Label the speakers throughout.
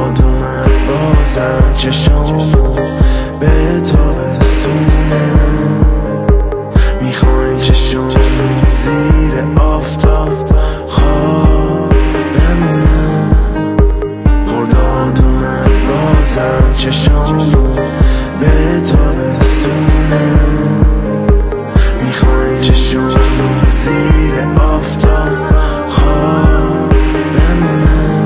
Speaker 1: خرداد اومد بازم چشامو به تابستونه، میخوایم چشامو زیر آفتاب خواب بمونه. خرداد اومد بازم چشامو به تابستونه، میخوایم چشامو زیر آفتاب خواب بمونه.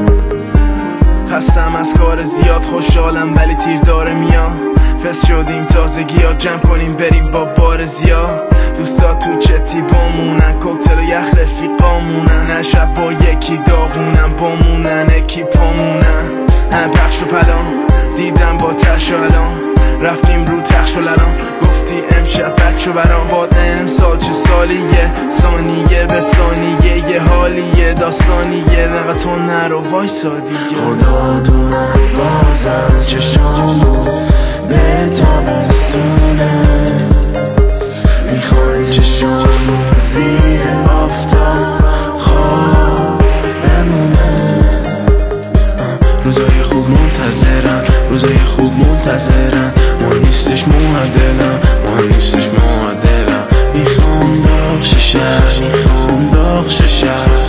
Speaker 1: خستم از کار زیاد، خوشحالم ولی تیر داره میاد. فس شدیم تازگی ها، جمع کنیم بریم با بار زیاد. دوستا تو چتی بامونن، کوکتل و یخ رفیقامونن. نه شب با یکی داغونن، بامونن اکی پامونن. پخش و پلان دیدم با تش و الان، رفتیم رو تخش و لران. گفتی امشب بچه برام، باد امسال چه سالیه، ثانیه به ثانیه یه حالیه، داستانیه. نقا تو نرو وایسا دیگه. خرداد اومد بازم چشامو به تابستونه، میخوایم چشامو زیر آفتاب خواب بمونه. روزای خوب منتظرن، روزای خوب منتظرن. ما نیستش معدلم، ما نیستش معدلم. میخوام داغ شهر، میخوام داغ شهر،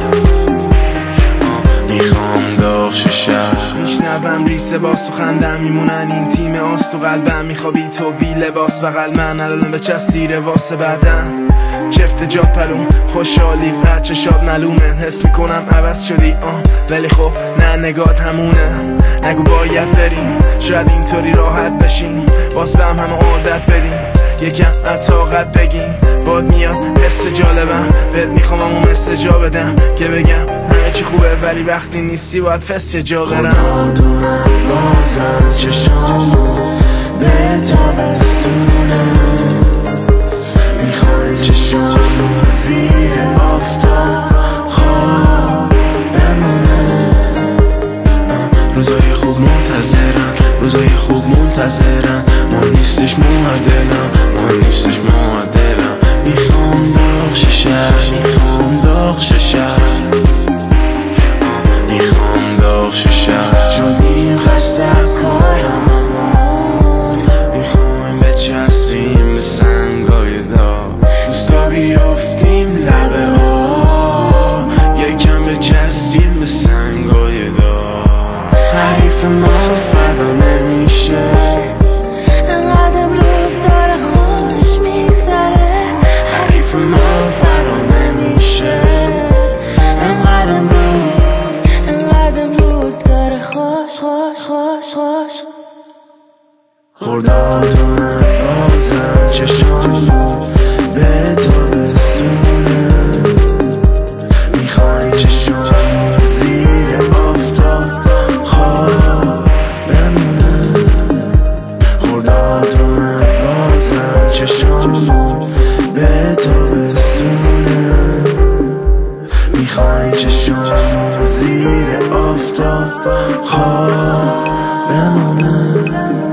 Speaker 1: میخوام داغ شهر. میشنوم ریسه با سخندم، میمونن این تیم آست و قلبم. میخوابی تو بی لباس بغل من، الان به چستیره واسه بعدم. چفت جا پلوم خوشحالی بچه شاد ملومه. حس میکنم عوض شدی ولی خب نه نگات همونه. نگو باید بریم، شاید اینطوری راحت بشیم. باز به همه عادت بدیم، یکم طاقت بگیم. باد میاد حس جالبم، بهت میخوام همون مثل جا بدم که بگم همه چی خوبه، ولی وقتی نیستی باید فس یه جا برم. خرداد اومد بازم چشامو به تابستونه، میخوایم چشامو زیر آفتاب خواب بمونه. روزای خوب منتظرن، روزای خوب منتظرن. ما نیستش معدلم، ما نیستش معدلم. میخوام داغ شهر، میخوام داغ شهر، میخوام داغ شهر. شدیم خسته کارممون، میخوایم بچسبیم به سنگای داغ. دوستا بیافتیم لبه ها، یکم بچسبیم به سنگای داغ. حریف ما فردا نمیشه، انقدر امروز داره خوش میگذره. حریف ما فردا نمیشه، انقدر امروز داره خوش خوش خوش خوش. خرداد اومد بازم چشامو به تابستونه، میخوایم چشامو زیر آفتاب خواب بمونه. خرداد اومد بازم چشامو به تابستونه، میخوایم چشامو زیر آفتاب خواب بمونه.